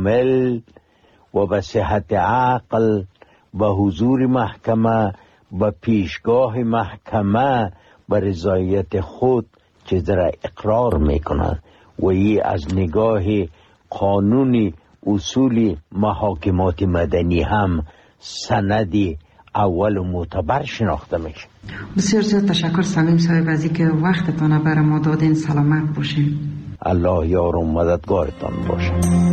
کامل و به صحت عقل و حضور محکمه و پیشگاه محکمه به رضایت خود چیز را اقرار میکنند و ای از نگاه قانون اصول محاکمات مدنی هم سندی اول معتبر شناخته میشه. بسیار زیاد تشکر سلیم صاحب از اینکه وقتتان برای ما دادین. سلامت باشین. الله یار و مددگارتان باشه.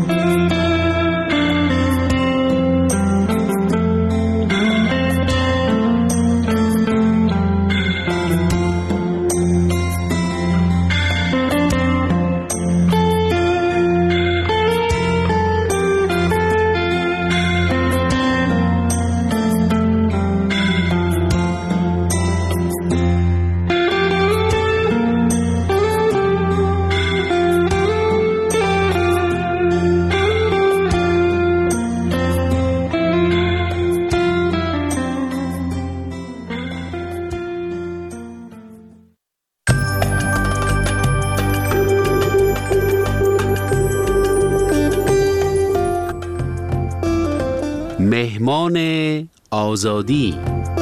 مهمان آزادی.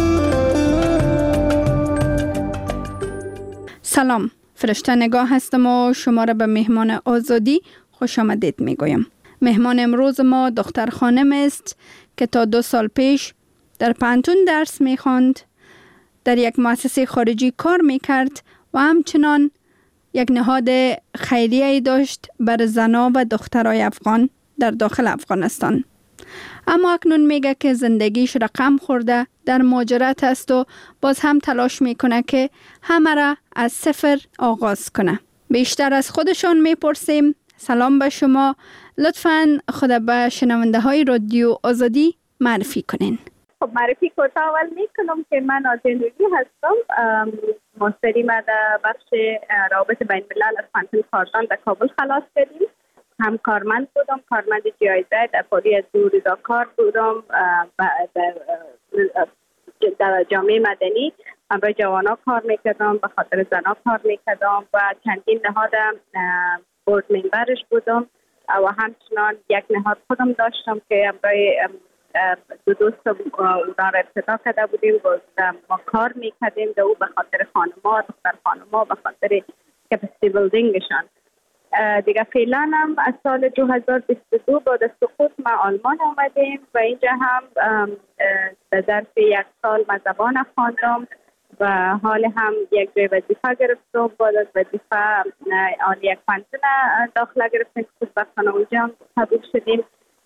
سلام، فرشته نگاه هستم و شما را به مهمان آزادی خوش آمدید میگویم. مهمان امروز ما دختر خانم است که تا 2 سال پیش در پانتون درس میخواند، در یک مؤسسه خارجی کار میکرد و همچنان یک نهاد خیریه‌ای داشت برای زنان و دخترای افغان در داخل افغانستان. اما اکنون میگه که زندگیش رقم خورده، در مهاجرت است و باز هم تلاش میکنه که همه را از صفر آغاز کنه. بیشتر از خودشان میپرسیم. سلام به شما، لطفاً خود به شنونده های رادیو آزادی معرفی کنین. خب معرفی کوتاه اول میکنم که من آزادی هستم. مستری ما در بخش روابط بین الملل از پانتون کاردان در کابل خلاص کردیم. هم کارمند بودم، کارمند جایزه در پالی از رضاکار بودم در جامعه مدنی. برای جوانا کار میکردم، به خاطر زنا کار میکردم و چندین نهاد بورد ممبرش بودم و همچنان یک نهاد خودم داشتم که برای دو دوستم اونا را ابتدا کرده بودیم و ما کار میکردیم در او به خاطر خانما، دختر خانما، به خاطر کپاسیتی بیلدینگشان. دیگه فعلا هم از سال 2022 بعد از سقوط ما آلمان آمدیم و اینجا هم در ظرف 1 سال ما زبان خواندم و حال هم یک جای وظیفه گرفتم. بعد از وظیفه یک پانتون داخله گرفتیم که خوشبختانه اونجا هم قبول شدیم.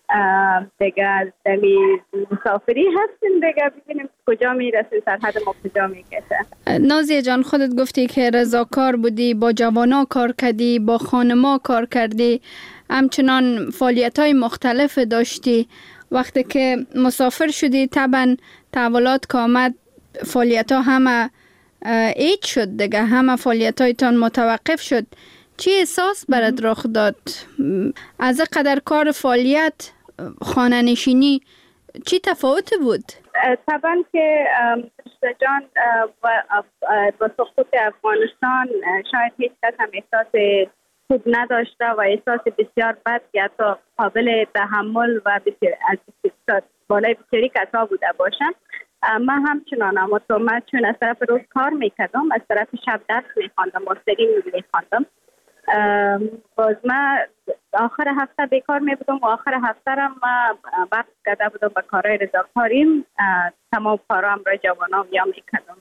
دیگه دمی مسافری هستیم، دیگه ببینیم کجا میرسیم، سرحد ما کجا میکشه. نازیه جان، خودت گفتی که رضاکار بودی، با جوانا کار کردی، با خانما کار کردی، همچنان فعالیت‌های مختلف داشتی. وقتی که مسافر شدی طبعا تحولات که آمد فعالیت‌ها همه ایج شد دیگه، همه فعالیت‌هایتان متوقف شد. چی احساس برات رخ داد؟ از قدر کار فعالیت خانه نشینی چی تفاوت بود؟ طبعا که جان با سقوط افغانستان شاید هیچ کس هم احساس خوب نداشته و احساس بسیار بد که حتی قابل تحمل و از بالای بسیاری کسا بوده باشن. من همچنان، اما تو من چون از طرف روز کار میکردم، از طرف شب درس میخواندم، ماستری میخواندم. باز من آخر هفته بیکار می بودم و آخر هفته را من وقت کرده بودم به کارهای رضاکاریم. تمام کارام را جوانام یا می کردم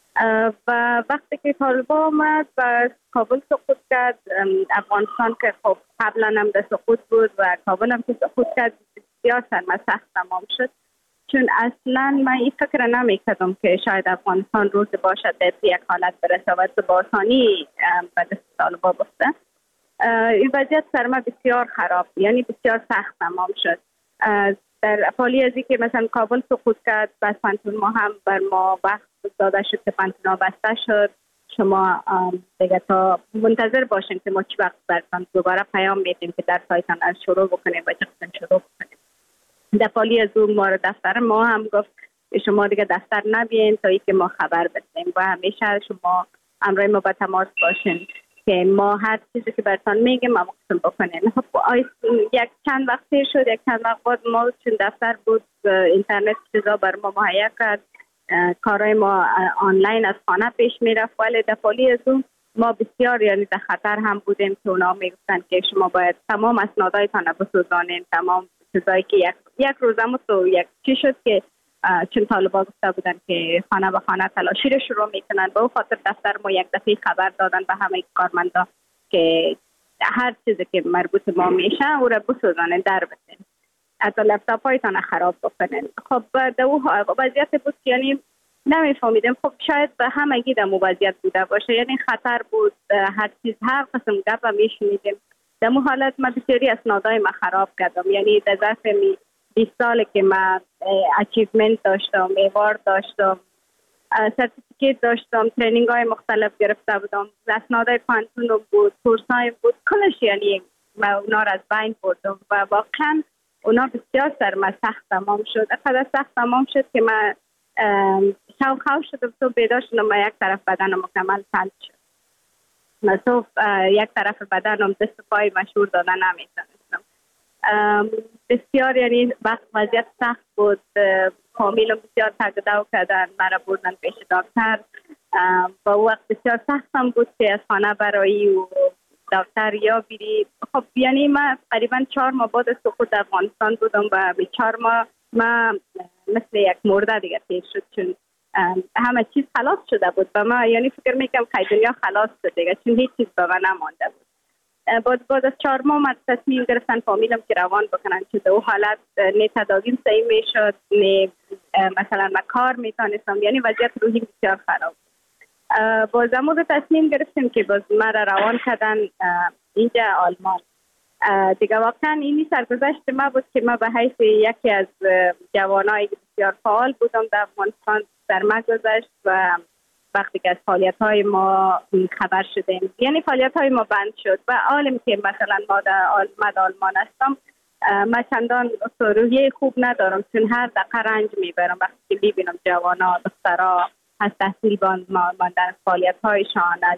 و وقتی که طالبان آمد و کابل سقوط کرد، افغانستان که خب قبلا هم در سقوط بود و کابل هم که سقوط کرد، بسیار سرما سخت تمام شد. چون اصلا من این فکر نمی کردم که شاید افغانستان روز باشد به یک حالت برسه و با آسانی به دست طالبان بفته. این وضعیت سرما بسیار خراب، یعنی بسیار سخت تمام شد. در حالی از که مثلا کابل سقوط کرد، بس پانتون ما هم بر ما وقت داده شد که پانتون بسته شد. شما دیگه تا منتظر باشین که ما چی وقت براتون دوباره پیام میدیم که در سایتان از شروع بکنیم و چقدر شروع بکنیم. در حالی از اون ما دفتر ما هم گفت شما دیگه دفتر نبین تا اینکه ما خبر بدیم و همیشه شما همراه ما با تماس باشین. که ما هر چیزی که براتون میگیم ما قسم بکنین. خب یک چند وقتی شد، یک چند وقت بعد ما چون دفتر بود اینترنت چیزا بر ما مهیا کرد، کارهای ما آنلاین از خانه پیش میرفت، ولی دفعالی از اون ما بسیار یعنی در خطر هم بودیم که اونا میگفتن که شما باید تمام اسنادایتان بسوزانین، تمام چیزایی که یک روزم تو یک چی شد که چون طالبان گفته بودن که خانه به خانه تلاشی رو شروع میکنن، به خاطر دفتر ما یک دفعه خبر دادن به همه کارمندا که هر چیزی که مربوط ما میشه او را بسوزانین، در بسین، حتی لپتاپ هایتان خراب بکنین. خب در او وضعیت بود که یعنی نمیفهمیدم، خب شاید به همگی در وضعیت بوده باشه، یعنی خطر بود، هر چیز هر قسم گپ میشنیدیم. در مو حالت من بسیاری اسنادای ما خراب کردم، یعنی در ظرف 20 سال که من اچیومنت داشتم، ایوارد داشتم، سرتیفیکیت داشتم، ترینینگ های مختلف گرفته بودم، اسنادای پانتون بود، کورس های بود، کلش یعنی من اونا را از بین بردم و واقعا اونا بسیار سرم سخت تمام شد. اقدر سخت تمام شد که من خواه شدم، تو بیدار شدم و یک طرف بدنم مکمل فلج شد. تو یک طرف بدنم دست پای مشهور دادن نمیتونستم. بسیار یعنی وضعیت سخت بود، فامیلم بسیار تگدو کردن، مرا بردن پیش دکتر. با وقت بسیار سختم بود که از خانه برایی و دکتر یا بیری. خب یعنی من تقریبا 4 ماه بعد از سقوط افغانستان بودم و به 4 ماه من مثل یک مرده دیگه تیر شد، چون همه چیز خلاص شده بود به من، یعنی فکر میکنم خیلی دنیا خلاص شد دیگه، چون هیچ چیز به من نمانده بود. بعد از 4 ماه من تصمیم گرفتن فامیلم که روان بکنن، چون در او حالت نه تداویم صحیح میشد، نه مثلا من کار میتونستم، یعنی وضعیت روحی بسیار خراب. باز امروز تصمیم گرفتیم که باز مرا روان کردن اینجا آلمان. دیگه واقعا اینی سرگذشت ما بود که ما به حیث یکی از جوانایی که بسیار فعال بودم در افغانستان در ما گذشت و وقتی که از فعالیت‌های ما خبر شدیم، یعنی فعالیت‌های ما بند شد و عالم که مثلا ما در آلمان هستم، من چندان روحیه خوب ندارم، چون هر دقیقه رنج میبرم وقتی که میبینم جوانا دخترها از تحصیل ماندن، فعالیت‌هایشان، از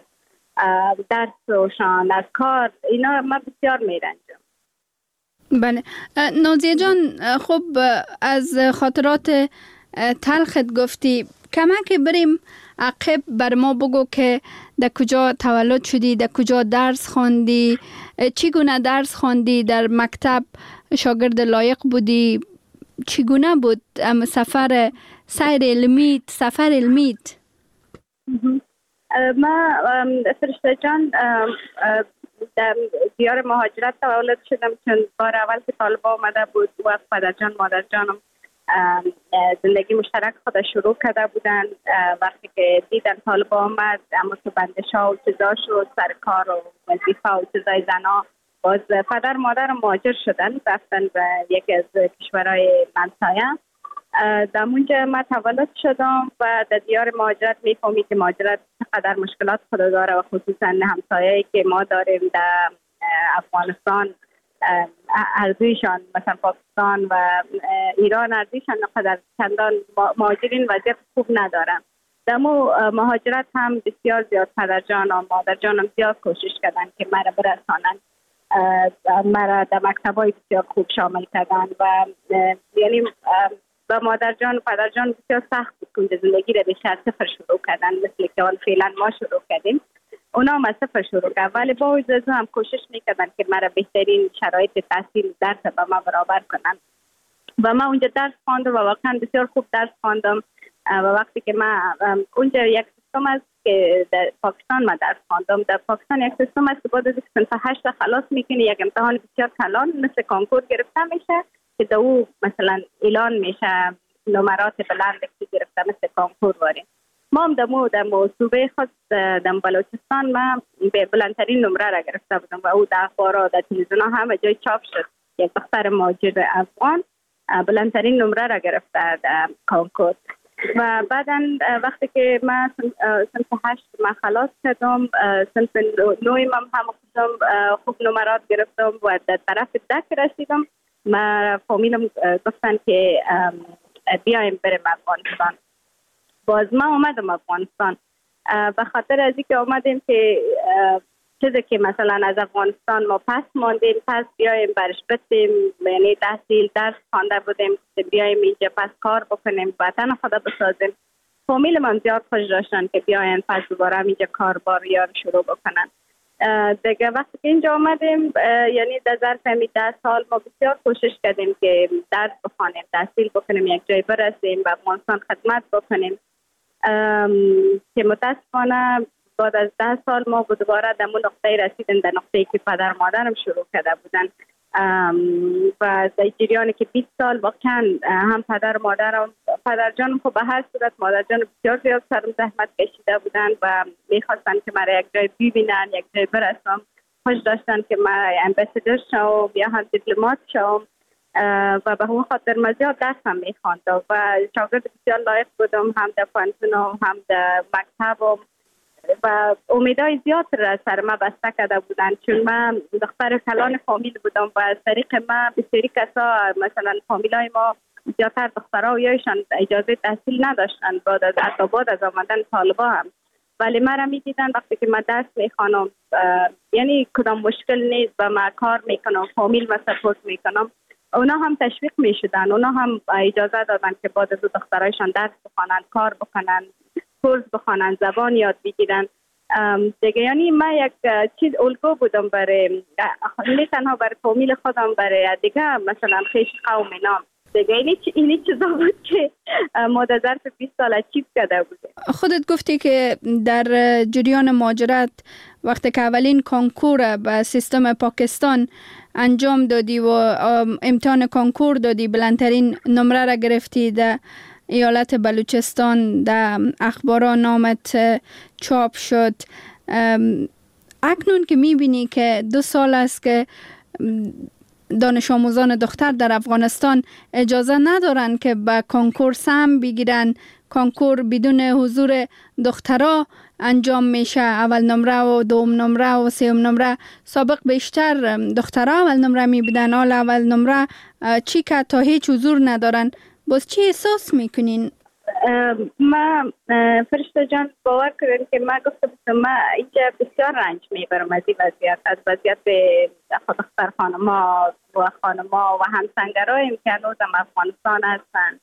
درسشان، از کار، اینا من بسیار میرنجم. بله نازیه جان، خب از خاطرات تلخت گفتی، کمک بریم عقب بر ما بگو که در کجا تولد شدی، در کجا درس خواندی، چگونه درس خواندی، در مکتب شاگرد لایق بودی، چگونه بود سفر سفر علمیت؟ ما فرشته جان در دیار مهاجرت تولد شدم، چون بار اول که طالبا آمده بود و پدر جان مادر جانم زندگی مشترک خود شروع کرده بودن. وقتی که دیدن طالبا آمد، اما تو بندشا و چیزا شد، سرکار و وظیفه و چیزای زنا، باز پدر مادر مهاجر شدن، رفتن به یکی از کشورهای منطقه. در اونجا من تولد شدم و در دیار مهاجرت میفهمی که مهاجرت چقدر مشکلات خود داره و خصوصا همسایه‌ای که ما داریم در افغانستان، ارزویشان مثلا پاکستان و ایران ارزویشان نقدر چندان مهاجرین وضعیت خوب ندارن. در مهاجرت هم بسیار زیاد پدر جانم مادر جانم زیاد کوشش کردن که مرا برسانن، مرا در مکتبای بسیار خوب شامل کردن و یعنی با مادر جان و پدر جان بسیار سخت بود که زندگی را بیشتر صفر شروع کردن، مثل که فعلا ما شروع کردیم، اونا هم از صفر شروع کردن، ولی با وجود هم کوشش میکردن که مرا بهترین شرایط تحصیل درس با ما برابر کنن و ما اونجا درس خواندم و واقعا بسیار خوب درس خواندم. و وقتی که من اونجا یک سیستم است که در پاکستان من درس خواندم، در پاکستان یک سیستم است که بعد از صنف 8 خلاص میکنی یک امتحان بسیار کلان مثل کنکور گرفته میشه که در او مثلا اعلان میشه نمرات بلند که گرفته مثل کنکور واریم. ما هم در صوبه خود در بلوچستان ما به بلندترین نمره را گرفته بودم و او در اخبارات در تلویزیون همه جای چاپ شد، یک دختر مهاجر افغان بلندترین نمره را گرفته در کنکور. و بعدا وقتی که من صنف 8 من خلاص کردم، صنف 9 هم خوب نمرات گرفتم و در طرف دک رسیدم. ما فامیلم گفتن که بیایم بریم افغانستان. باز ما اومدم افغانستان به خاطر از اینکه اومدیم که چیزی که مثلا از افغانستان ما پس ماندیم، پس بیایم برش بسیم، یعنی تحصیل درس خوانده بودیم، بیایم اینجا پس کار بکنیم، وطن خدا بسازیم. فامیل من زیاد خوش داشتن که بیاین پس دوباره اینجا کاربار یا شروع بکنن. دیگه وقتی که اینجا آمدیم، یعنی در ظرف 10 سال ما بسیار کوشش کردیم که درس بخوانیم، تحصیل بکنیم، یک جای برسیم و افغانستان خدمت بکنیم، که متاسفانه بعد از 10 سال ما دوباره در اون نقطه رسیدیم، در نقطه‌ای که پدر مادرم شروع کرده بودن و در جریانی که 20 سال واقعا هم پدر مادرم، پدر جانم خب به هر صورت، مادر جانم بسیار زیاد سرم زحمت کشیده بودن و میخواستن که مرا یک جای ببینن، یک جای برسم. خوش داشتن که من امباسادور شوم یا هم دیپلمات شوم و به همون خاطر من زیاد درس هم میخواندم و شاگرد بسیار لایق بودم، هم در پانتونم هم در مکتبم و امیدهای زیاد را سر ما بسته کرده بودن، چون من دختر کلان فامیل بودم و از طریق من بسیاری کسا، مثلا فامیلای ما زیادتر دخترها و یایشان اجازه تحصیل نداشتن بعد از آمدن طالبا هم، ولی من را میدیدن وقتی که من درس میخوانم یعنی کدام مشکل نیست و من کار میکنم، فامیل ما سپورت میکنم، اونا هم تشویق میشدن، اونا هم اجازه دادن که بعد از دخترایشان درس بخوانن، کار بکنن، کورس بخوانن، زبان یاد بگیرن دیگه. یعنی من یک چیز الگو بودم برای نه تنها برای فامیل خودم، برای دیگه مثلا خیش قوم نام دیگه. اینی چیزا بود که ما در ظرف 20 سال اچیو کرده بودیم. خودت گفتی که در جریان مهاجرت وقتی که اولین کنکور به سیستم پاکستان انجام دادی و امتحان کنکور دادی، بلندترین نمره را گرفتی، در ایالت بلوچستان در اخبارا نامت چاپ شد. اکنون که میبینی که 2 سال است که دانش آموزان دختر در افغانستان اجازه ندارن که به کنکور سهم بگیرن، کنکور بدون حضور دخترها انجام میشه، اول نمره و دوم نمره و سوم نمره. سابق بیشتر دخترها اول نمره میبودن، حالا اول نمره چی که تا هیچ حضور ندارن. باز چی احساس میکنین؟ ما فرشته جان باور کردین که ما گفتم ما اینجا بسیار رنج میبرم از این وضعیت، از وضعیت دختر خانما و خانما و همسنگرایم که هنوز هم افغانستان هستن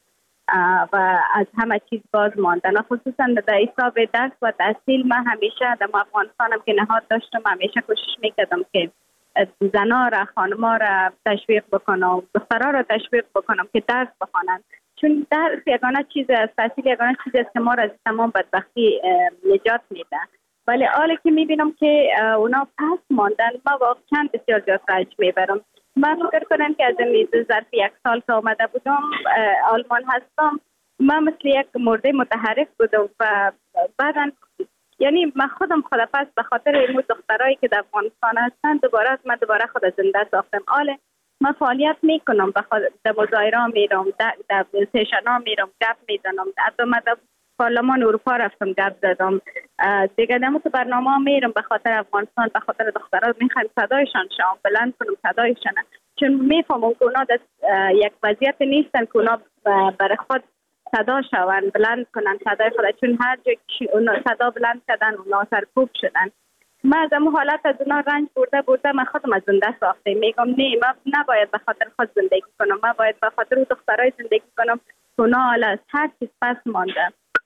و از همه چیز باز ماندن، خصوصا در حساب درس و تحصیل. من همیشه در افغانستان هم که نهاد داشتم، همیشه کوشش میکردم که زنها را، خانما را تشویق بکنم، دخترها را تشویق بکنم که درس بخوانند، چون درس یگانه چیز است، تحصیل یگانه چیز است که ما را از تمام بدبختی نجات میده. ولی حالا که میبینم که اونا پس ماندن، ما واقعا بسیار زیاد رنج میبرم. من فکر کنم که از این ظرف 1 سال که آمده بودم آلمان هستم، من مثل یک مرده متحرک بودم و بعدا یعنی من خودم پس به خاطر این دخترایی که در افغانستان هستن دوباره خود زنده ساختم. حالا من فعالیت میکنم، در مظاهره میرم، در سشن میرم، گپ میزنم، در پارلمان اروپا رفتم گپ زدم دیگه، در برنامه میرم به خاطر افغانستان، به خاطر دخترها میخوام صدایشان شم، بلند کنم صدایشان، چون میفهمم که اونا در یک وضعیت نیستن که اونا برای خود صدا شوند، بلند کنن صدای خود، چون هر جا که اونا صدا بلند کردن اونا سرکوب شدن. من از اون حالت از اونا رنج برده من خودم از زنده ساخته میگم نه، من نباید به خاطر خود زندگی کنم، من باید به خاطر دخترای زندگی کنم که اونا حالا از هر چیز پس مانده.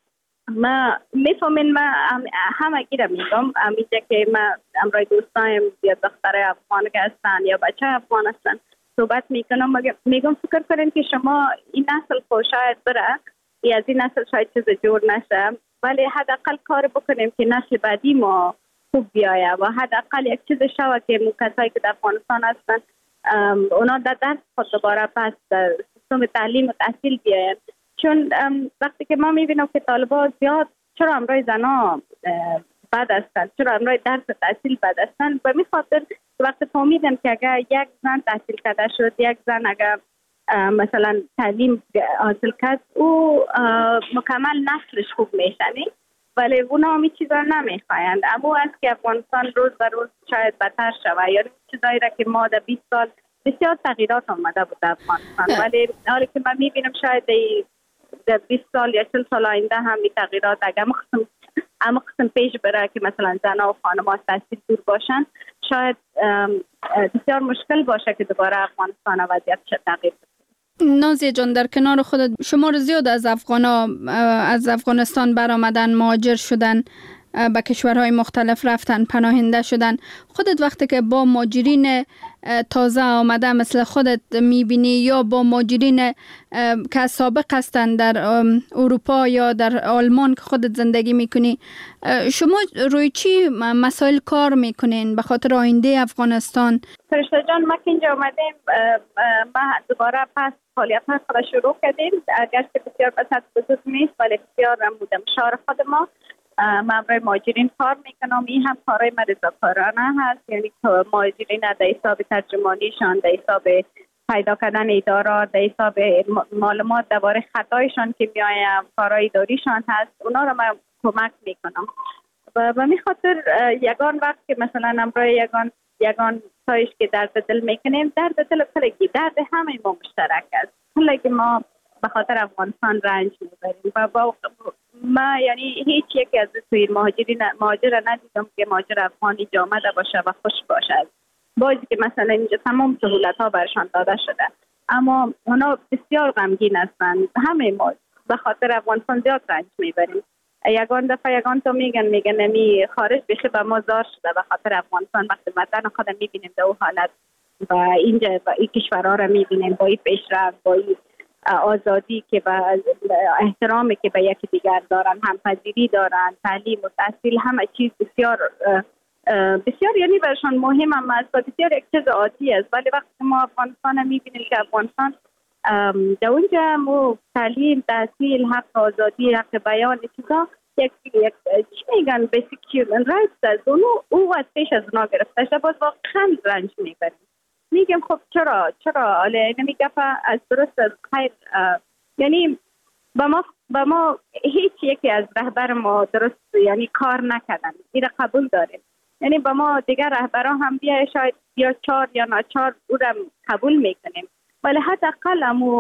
ما میفهمین، من همه گیره میگم اینجا که من امروی دوستایم یا دخترای افغان که هستن یا بچه افغان هستن صحبت میکنم، میگم فکر کنین که شما این نسل خود شاید بره یا از این نسل شاید چیز جور نشه، ولی حداقل کار بکنیم که نسل بعدی ما خوب بیایه و حداقل یک چیز شوه که کسایی که در افغانستان هستن اونا در درس خود دوباره پس در سیستم تعلیم و تحصیل بیاید. چون وقتی که ما میبینم که طالبا زیاد چرا امروی زنا بد هستن، چرا امروی درس تحصیل بد هستن، به می خاطر وقتی فهمیدم که اگر یک زن تحصیل کرده شد، یک زن اگر مثلا تعلیم حاصل کرد، او مکمل نسلش خوب میشنی، ولی اونا همی چیزا نمیخوایند. اما است که افغانستان روز به روز شاید بدتر شود، یعنی چیزایی را که ما در 20 سال بسیار تغییرات آمده بود در افغانستان، ولی حالی که من میبینم شاید در 20 سال یا 40 سال آینده هم این تغییرات اگر اما قسم پیش بره که مثلا زنها و خانم‌ها از تحصیل دور باشن، شاید بسیار مشکل باشه که دوباره افغانستان وضعیتش تغییر بده. نازیه جان، در کنار خودت شمار زیاد از از افغانستان برآمدن، مهاجر شدن، به کشورهای مختلف رفتن، پناهنده شدن. خودت وقتی که با مهاجرین تازه آمده مثل خودت میبینی یا با مهاجرین که سابق هستن در اروپا یا در آلمان که خودت زندگی میکنی، شما روی چی مسائل کار میکنین به خاطر آینده افغانستان؟ فرشته جان، ما که اینجا آمدیم ما دوباره پس فعالیت های خود شروع کردیم، اگرچه بسیار بسیط بزرگ نیست ولی بسیار مشاور خود ما برای مهاجرین کار میکنم. این هم کارهای رضاکارانه هست، یعنی مهاجرین در حساب ترجمانیشان، در حساب پیدا کردن ادارات، در حساب معلومات درباره خطایشان که میایم، کارهای اداریشان هست، اونا رو من کمک میکنم. و به می خاطر یگان وقت که مثلا امروز یگان تایش که درد دل میکنیم، درد دل کلگی، درد همه ما مشترک است. کلگی ما به خاطر افغانستان رنج میبریم و ما یعنی هیچ یکی از توی مهاجر ندیدم که مهاجر افغانی آمده باشه و خوش باشه. بازی که مثلا اینجا تمام سهولت ها برشان داده شده، اما اونا بسیار غمگین هستند. همه ما به خاطر افغانستان زیاد رنج میبریم. یگان تا میگن نمی خارج بخی به ما زار شده به خاطر افغانستان. وقتی وطن خودم میبینیم در اون حالت و اینجا با این کشورها رو میبینیم با این پیشرفت، با این آزادی که با احترامی که به یکی دیگر دارن، همپذیری دارن، تعلیم و تحصیل، همه چیز بسیار یعنی برشان مهم هم است و بسیار یک چیز عادی است. ولی وقتی ما افغانستان میبینیم که افغانستان در اونجا مو تعلیم، تحصیل، حق آزادی، حق بیان، چیزا یک چی میگن بیسیک هیومن رایتس است، او از پیش از اونا گرفته شده، باز واقعا رنج میبریم. میگم خب چرا حالا نمیگه از درست از خیر، یعنی با ما هیچ یکی از رهبر ما درست یعنی کار نکردن، این قبول داریم. یعنی با ما دیگر رهبران هم بیا شاید یا 4 یا ناچار او را قبول میکنیم، ولی حداقل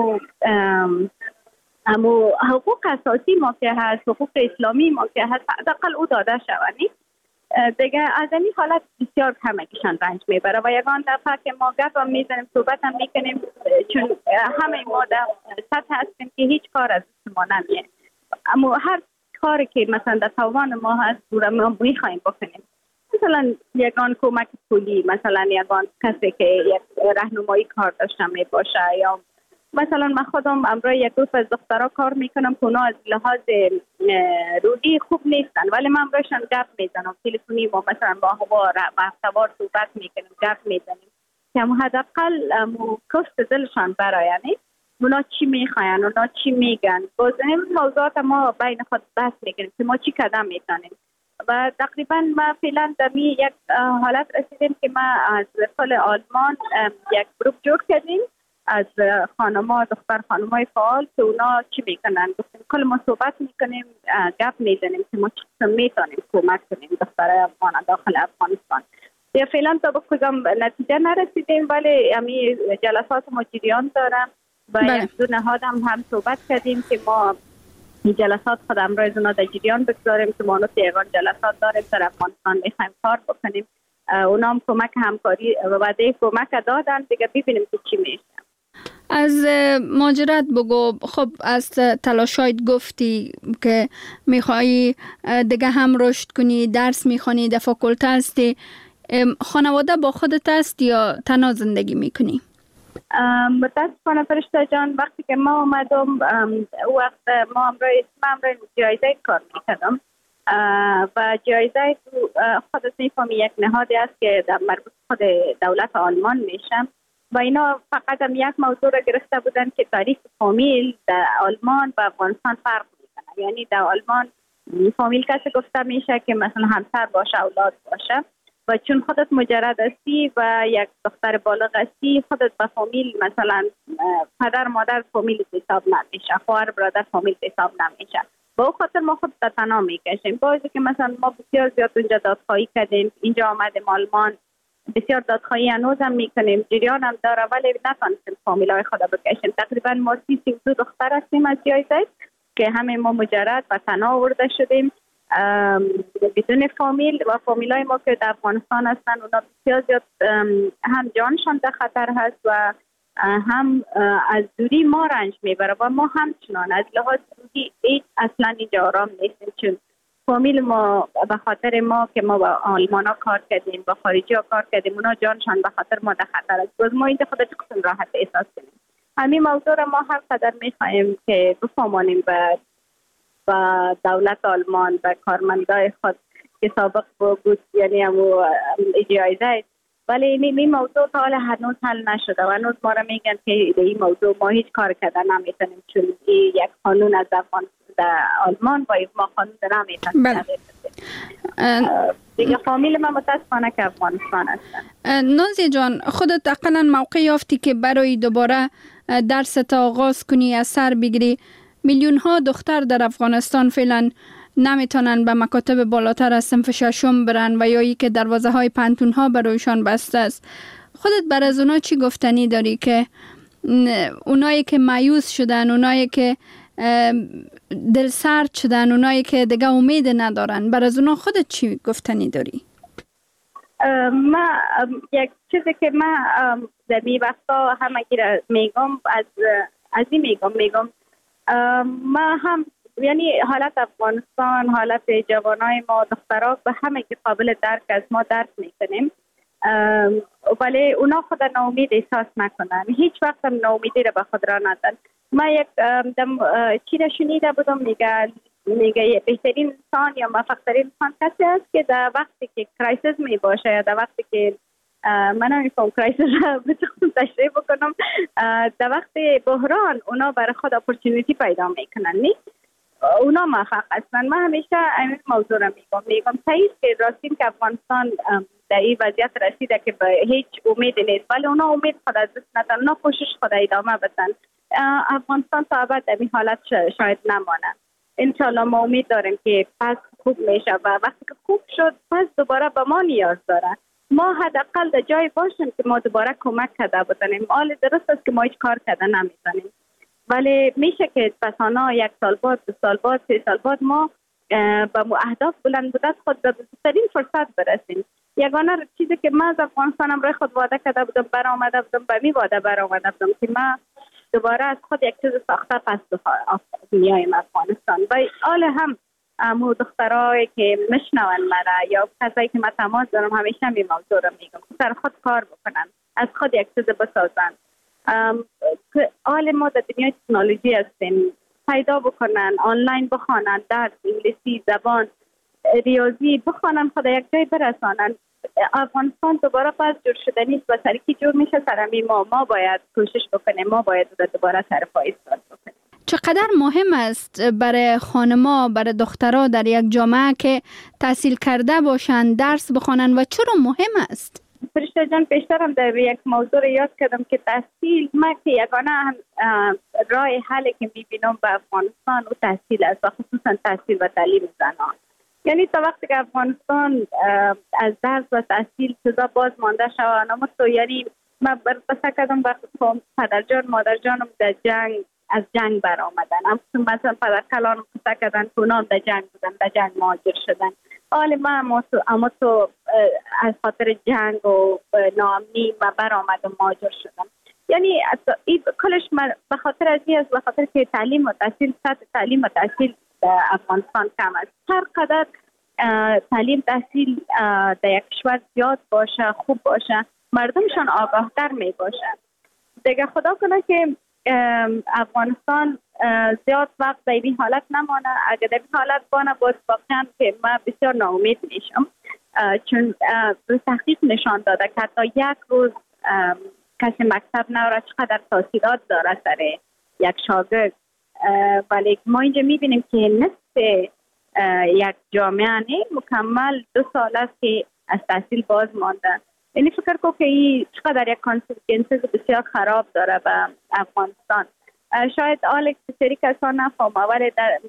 امو حقوق اساسی ما که هست، حقوق اسلامی ما که هست، حداقل او داده شوند. دیگه از این حالت بسیار کمکشان رنج میبره و یگان دفعه که ما گپ هم میزنیم، صحبت هم میکنیم، چون همه ما در سطح هستیم که هیچ کار از ما نمیه، اما هر کاری که مثلا در توان ما هست ما میخوایم بکنیم. مثلا یگان کمک پولی، مثلا یگان کسی که یک راهنمایی کار داشته می باشه، یا مثلا من خودم امروز یک گروه از دخترها کار میکنم که اونا از لحاظ روحی خوب نیستن، ولی من امروزشان گپ میزنم تلفنی، ما مثلا با هفته‌وار صحبت میکنیم، گپ میزنیم که حداقل کست دلشان برایند اونا چی میخواین، اونا چی میگن. باز این موضوعات ما بین خود بحث میکنیم که ما چی قدم میتونیم. و تقریبا ما فعلا در یک حالت رسیدیم که ما از سال آلمان یک گروپ جور کردیم از دختر خانمای فعال که اونا چی میکنن. کل ما صحبت میکنیم، گپ میزنیم که ما چی میتونیم کمک کنیم دختر افغان داخل افغانستان. یا فعلا تا به کدام نتیجه نرسیدیم، ولی امی جلسات ما جریان دارم و یک دو نهاد هم صحبت کردیم که ما این جلسات خود امروز اونا در جریان بگذاریم که ما یگان جلسات داریم در افغانستان میخوایم کار بکنیم. اونا هم کمک همکاری و وعده کمک دادن، دیگه ببینیم که چی میشه. از مهاجرت بگو. خب از تلاشایت گفتی که میخوایی دیگه هم رشد کنی، درس میخوانی، در فاکولته هستی. خانواده با خودت است یا تنها زندگی میکنی؟ متاسفانه فرشته جان، وقتی که ما اومدم وقت ما امروز جایزه کار میکردم و جایزه خودت میفهمی یک نهادی است که در مربوط خود دولت آلمان میشم و اینا فقط هم یک موضوع را گرفته بودن که تاریخ فامیل در آلمان و افغانستان فرق میکنه. یعنی در آلمان فامیل کسی گفته میشه که مثلا همسر باشه، اولاد باشه، و چون خودت مجرد هستی و یک دختر بالغ هستی، خودت به فامیل مثلا پدر مادر فامیل حساب نمیشه، خواهر برادر فامیل حساب نمیشه. با خاطر ما خود تنها میکشیم. بازی که مثلا ما بسیار زیاد اونجا دادخواهی کردیم، اینجا آمدیم آلمان بسیار دادخواهی هنوز هم میکنیم، جریان هم داره، ولی نتونستیم فامیلای خود بکشیم. تقریبا ما 32 دختر هستیم از جایزه که همه ما مجرد و تنها آورده شدیم بدون فامیل و فامیلای ما که در افغانستان هستن اونا بسیار زیاد هم جانشان در خطر هست و هم از دوری ما رنج میبره و ما همچنان از لحاظ روحی اصلا اینجا آرام نیستیم، چون فامیل ما به خاطر ما که ما با آلمان ها کار کردیم با خارجی ها کار کردیم اونا جانشان به خاطر ما در خطر است. باز ما اینجا خودت قسم راحت احساس کنیم. همین موضوع را ما هر قدر میخواهیم که بفهمانیم به دولت آلمان و کارمندای خود که سابق بود، یعنی همو جایزه، ولی این موضوع تا حال هنوز حل نشده و هنوز ما را میگن که این موضوع ما هیچ کار کردن نمیتونیم، چون یک قانون از در آلمان و ما قانون نمیتونیم. دیگه فامیل ما متاسفانه که افغانستان هستن. نازیه جان، خودت اقلا موقع یافتی که برای دوباره درس تا آغاز کنی، از سر بگیری. میلیون ها دختر در افغانستان فعلا نمیتونن به مکاتب بالاتر از صنف ششم برن و یا ای که دروازه های پانتون ها برایشان بسته است. خودت بر از اونا چی گفتنی داری که اونایی که مایوس شدن، اونایی که دل سرد شدن، اونایی که دیگه امید ندارن، بر از اونا خودت چی گفتنی داری؟ ما یک چیزی که ما در این وقتا همه گیر میگم از این میگم ما هم یعنی حالت افغانستان، حالت جوانای ما دخترها به همه که قابل درک از ما درک میکنیم، ولی اونا خود ناامید احساس نکنن، هیچ وقت هم ناامیدی را به خود را ندن. ما یک چی را شنیده بودم، میگه بهترین انسان یا موفق‌ترین انسان کسی است که در وقتی که کرایسیس می باشه یا در وقتی که من نمی‌فهم کرایسیس را بتونم تشریح بکنم، در وقت بحران اونا برای خود اپورتونیتی پیدا میکنن، نیست اونا موفق هستن. من همیشه این موضوع را میگم صحیح که راستین که افغانستان در این وضعیت رسیده که به هیچ امید نیست، ولی اونا امید خود از دست ندن، اونا کوشش خود ادامه بدن. افغانستان تا ابد در این حالت شاید نمانه. انشالله ما امید داریم که پس خوب میشه و وقتی که خوب شد پس دوباره به ما نیاز داره. ما حداقل در جای باشیم که ما دوباره کمک کرده بتونیم. حال درست است که ما هیچ کار کرده نمیتونیم، ولی میشه که پسانا 1 سال بعد، 2 سال بعد، 3 سال بعد ما به اهداف بلند بودت خود به بهترین فرصت برسیم. یگانه چیزی که من از افغانستانم روی خود وعده کرده بودم، برآمده بودم، به می وعده برآمده بودم که من دوباره از خود یک چیز ساخته پس میایم افغانستان. و حال هم امو دخترایی که مشنون مرا یا کسایی که من تماس دارم همیشه می موضوع رو میگم سر خود کار بکنن، از خود یک چیز بسازن. حال ما در دنیای تکنولوژی هستیم، پیدا بکنن، آنلاین بخوانن، درس انگلیسی، زبان، ریاضی بخوانن، خود یک جای برسانن. افغانستان دوباره پس جور شده نیست و سرکی جور میشه سرمی ما باید کوشش بکنیم، ما باید دوباره سر پای ایستاد بکنیم. چقدر مهم است برای خانما، برای دخترها در یک جامعه که تحصیل کرده باشند، درس بخوانند و چرا مهم است؟ فرشته جان، پیشترم در یک موضوع یاد کردم که تحصیل، ما که یگانه راه حلی که میبینم به افغانستان و تحصیل است و خصوصا تحصیل و تعلیم زنان. یعنی تا وقتی که افغانستان از درس و تحصیل چیزا باز مانده شود، اما تو یعنی من بسته کردم وقتی پدرجان مادرجانم در جنگ از جنگ برآمدن، مثلا پدرکلانم بسته کردن اونام در جنگ بودن، در جنگ مهاجر شدن. حالا من اما تو از خاطر جنگ و ناامنی من برآمدم مهاجر شدم. یعنی کلش به خاطر از این است، به خاطر که تعلیم و تحصیل، سطح تعلیم و تحصیل در افغانستان کم است. هر قدر تعلیم تحصیل در یک کشور زیاد باشه، خوب باشه، مردمشان آگاهتر می باشن. دیگه خدا کنه که افغانستان زیاد وقت در این حالت نمانه. اگر در این حالت بانه باید واقعا که من بسیار ناامید میشم، چون تحقیق نشان داده که حتی یک روز کسی مکتب نوره چقدر تاثیرات داره سر یک شاگرد. ولی ما اینجا میبینیم که نصف یک جامعه مکمل 2 سال است که از تحصیل باز مانده. یعنی فکر کنم که این چقدر یک کانسیکونسز بسیار خراب داره به افغانستان. شاید آل سری کسان نفهمه، ولی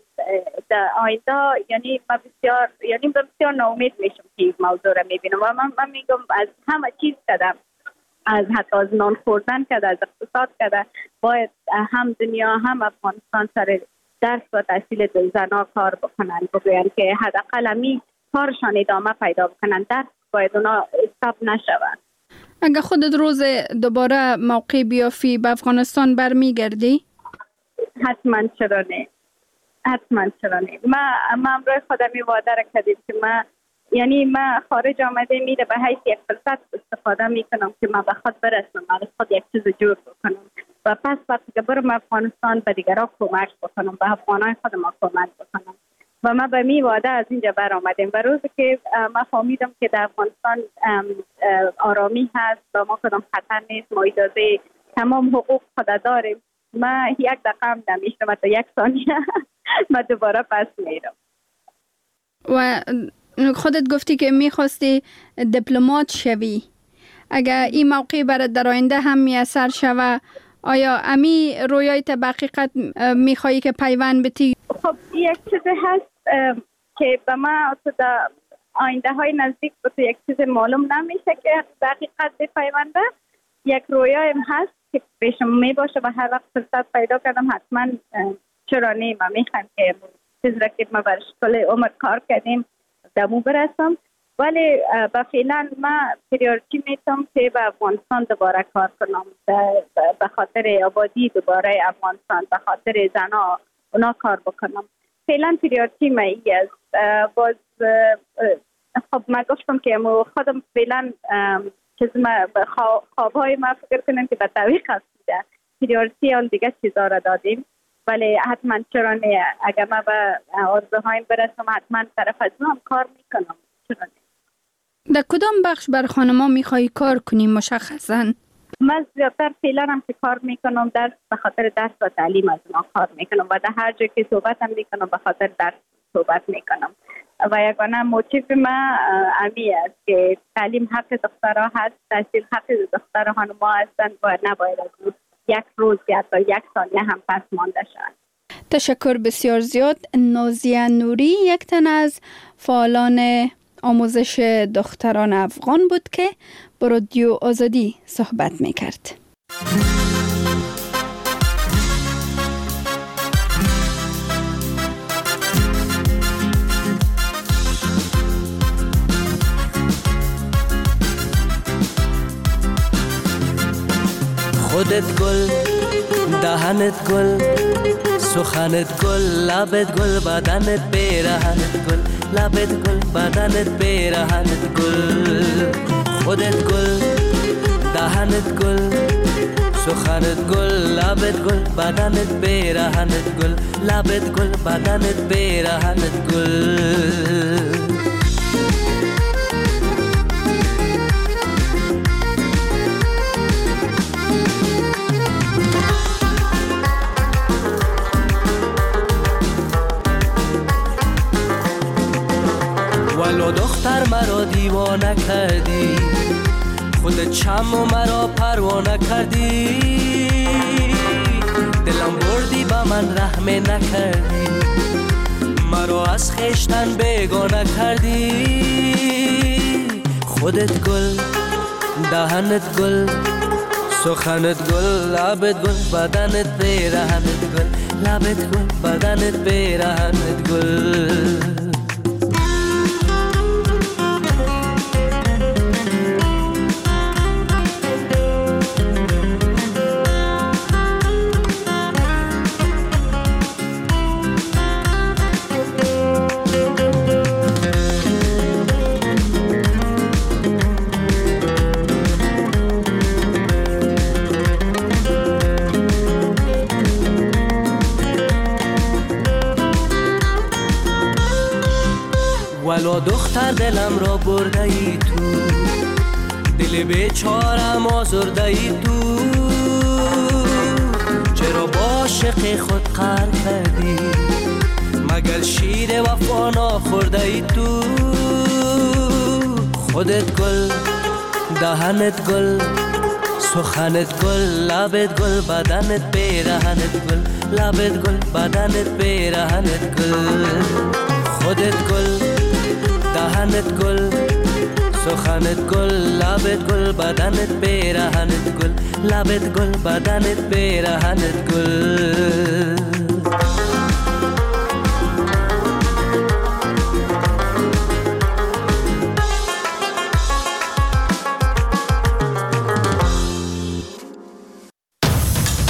در آینده یعنی من بسیار ناامید میشم که این موضوع را میبینم و من میگم از همه چیز کردم، از حتی از نان خوردن کرده، از اقتصاد کرده، باید هم دنیا هم افغانستان سر درس و تحصیل زنها کار بکنن، بگوین که حداقل همی کارشان ادامه پیدا بکنن، درس باید اونا استاپ نشود. اگه خودت روز دوباره موقع بیافی به افغانستان برمیگردی؟ حتما چرا نه، حتما چرا نه. ما امروز خودم وعده را کردیم که ما خارج آمده میره به حیث یک فرصت استفاده میکنم که ما به خود برسم، از خود یک چیز جور بکنم و پس وقتی که برم افغانستان به دیگران کمک بکنم، به افغانای خود ما کمک بکنم. و ما به می وعده از اینجا بر آمدیم و روزی که ما فهمیدم که در افغانستان آرامی هست و ما کدام خطر نیست، ما اجازه تمام حقوق خود داریم، ما یک دقیقه هم نمیشتم تا یک ثانیه ما دوباره پس میرم. و خودت گفتی که میخواستی دیپلمات شوی، اگر این موقع برات در آینده هم میسر شوه، آیا امی رویایت به حقیقت میخوایی که پیوند بتی؟ خب یک چیزی هست که به ما در آینده های نزدیک یک چیز معلوم نمیشه که به حقیقت بپیونده. یک رویایم هست که پیشم می باشه و هر وقت فرصت پیدا کردم حتما چرا نه، ما میخوام که چیز را که ما برش کل عمر کار کردیم دمو برسم. ولی با فعلا ما پریورتی میتونم که به افغانستان دوباره کار کنم، به خاطر آبادی دوباره افغانستان، به خاطر زنها اونا کار بکنم. فعلا پریورتی ما ای است. باز خب ما گفتم که خودم فعلا خوابهای ما فکر کنم که به طویق هستیده، پریورتی آن دیگه چیزا را دادیم. ولی حتما چرا نه، اگر ما به آرزوهایم برسم حتما طرف از هم کار میکنم. چرا نه. در کدام بخش بر خانما میخوایی کار کنی مشخصا؟ من زیادتر فعلا هم که کار میکنم به خاطر درس و تعلیم از ما کار میکنم و در هر جا که صحبت هم میکنم به خاطر درس صحبت میکنم و یگانه موتیف ما امی است که تعلیم حق دخترها هست، تحصیل حق دختر خانما هستند و نباید از یک روز یا تا یک ثانیه هم پس مانده شد. تشکر بسیار زیاد. نازیه نوری یک تن از فعالان آموزش دختران افغان بود که با رادیو آزادی صحبت میکرد. خودت گل، دهنت گل، سخنت گل، لبت گل، بدنت پیرهنت گل، لبت گل، بدنت پیرهنت گل. خودت گل، دهنت گل، سخنت گل، لبت گل، بدنت پیرهنت گل، لبت گل، بدنت پیرهنت گل. ولو دختر مرا دیوانه کردی، خودت چم و مرا پروانه کردی، دلم بردی با من رحم نکردی، مرا از خویشتن بیگانه کردی. خودت گل، دهنت گل، سخنت گل، لبت گل، بدنت پیرهنت گل، لبت گل، بدنت پیرهنت گل. ولو دختر دلم را برده ای تو، دل بیچارم آزرده ای تو، چرا با عاشق خود قهر کردی، مگر شیر وفا نخورده ای تو. خودت گل، دهنت گل، سخنت گل، لبت گل، بدنت پیرهنت گل، لبت گل، بدنت پیرهنت گل. خودت گل، دهنت گل، سخنت گل، لبت گل، بدنت پیرهنت گل، لبت گل، بدنت پیرهنت گل.